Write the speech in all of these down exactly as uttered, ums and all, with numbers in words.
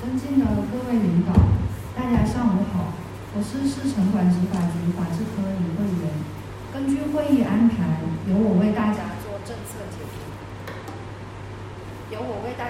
尊敬的各位领导，大家上午好，我是市城管执法局法制科李慧媛。根据会议安排，由我为大家做政策解读。由我为大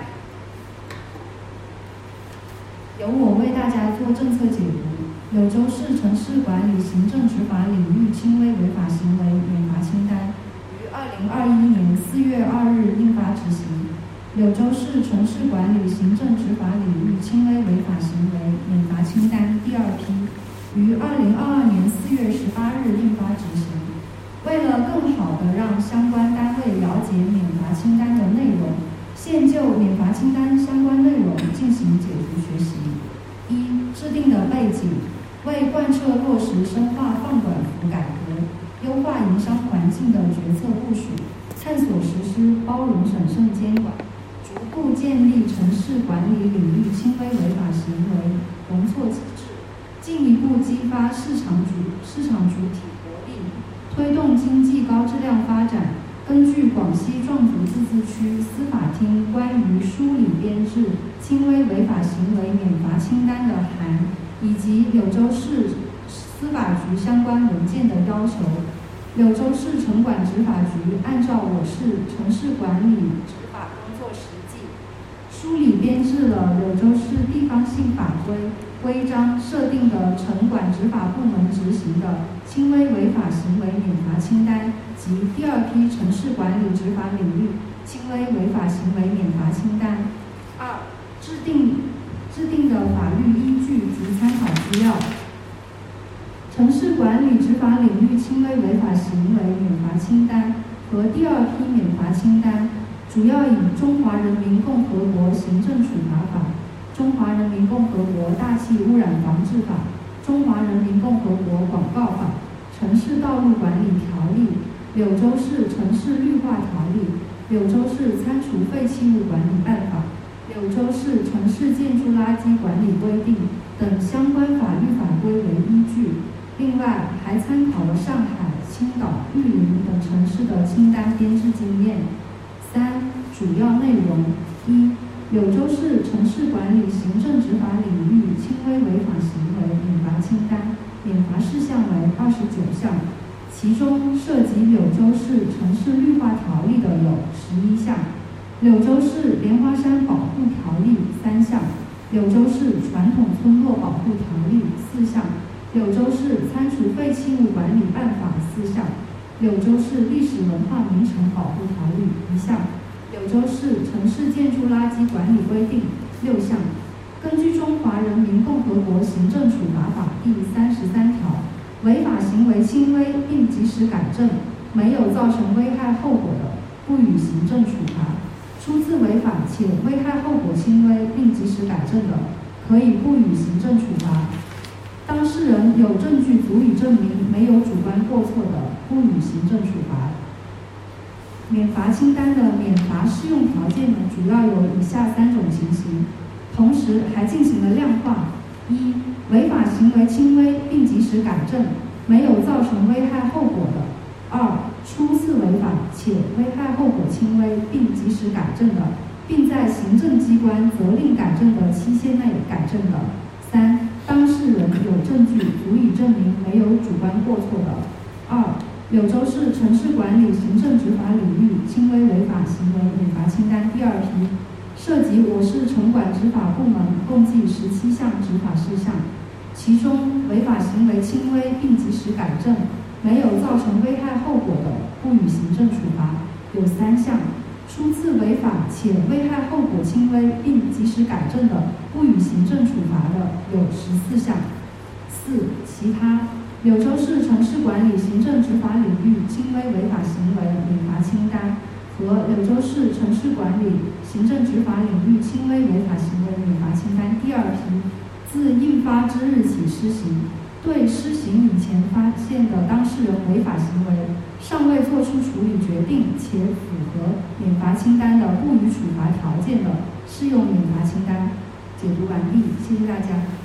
由我为大家做政策解读。柳州市城市管理行政执法领域轻微违法行为免罚清单于二零二一年四月二日印发执行。柳州市城市管理行政执法领域轻微违法行为免罚清单第二批于二零二二年四月十八日印发执行。为了更好地让相关单位了解免罚清单的内容，现就免罚清单相关内容进行解读学习。一、制定的背景，为贯彻落实深化放管服改革、优化营商环境的决策部署，探索实施包容审慎监管，逐步建立城市管理领域轻微违法行为容错机制，进一步激发市场主市场主体活力，推动经济高质量发展。根据广西壮族自治区司法厅关于梳理编制轻微违法行为免罚清单的函，以及柳州市司法局相关文件的要求，柳州市城管执法局按照我市城市管理执法工作实际，梳理编制了柳州市地方性法规规章设定的城管执法部门执行的轻微违法行为免罚清单及第二批城市管理执法领域轻微违法行为免罚清单。二、制定制定的法律依据及参考资料。城市管理执法领域轻微违法行为免罚清单和第二批免罚清单，主要以《中华人民共和国行政处罚法》、《中华人民共和国大气污染防治法》、《中华人民共和国广告法》、《城市道路管理条例》、《柳州市城市绿化条例》、《柳州市餐厨废弃物管理办法》、《柳州市城市建筑垃圾管理规定》等相关法律法规为依据。另外，还参考了上海、青岛、玉林等城市的清单编制经验。三、主要内容：一、柳州市城市管理行政执法领域轻微违法行为免罚清单，免罚事项为二十九项，其中涉及柳州市城市绿化条例的有十一项，柳州市莲花山保护条例三项，柳州市传统村落保护条例四项，柳州市餐厨废弃物管理办法四项，柳州市历史文化名城保护条例一项，柳州市城市建筑垃圾管理规定六项。根据《中华人民共和国行政处罚法》第三十三条，违法行为轻微并及时改正，没有造成危害后果的，不予行政处罚；初次违法且危害后果轻微并及时改正的，可以不予行政处罚。当事人有证据足以证明没有主观过错的，不予行政处罚。免罚清单的免罚适用条件呢，主要有以下三种情形，同时还进行了量化：一、违法行为轻微并及时改正，没有造成危害后果的；二、初次违法且危害后果轻微并及时改正的，并在行政机关责令改正的期限内改正的；三、当事人有证据足以证明没有主观过错的。二、柳州市城市管理行政执法领域轻微违法行为免罚清单第二批，涉及我市城管执法部门共计十七项执法事项，其中违法行为轻微并及时改正，没有造成危害后果的，不予行政处罚有三项；初次违法且危害后果轻微并及时改正的，不予行政处罚的有十四项。四、其他。柳州市城市管理行政执法领域轻微违法行为免罚清单和柳州市城市管理行政执法领域轻微违法行为免罚清单第二批，自印发之日起施行。对施行以前发现的当事人违法行为，尚未作出处理决定且符合免罚清单的不予处罚条件的，适用免罚清单。解读完毕，谢谢大家。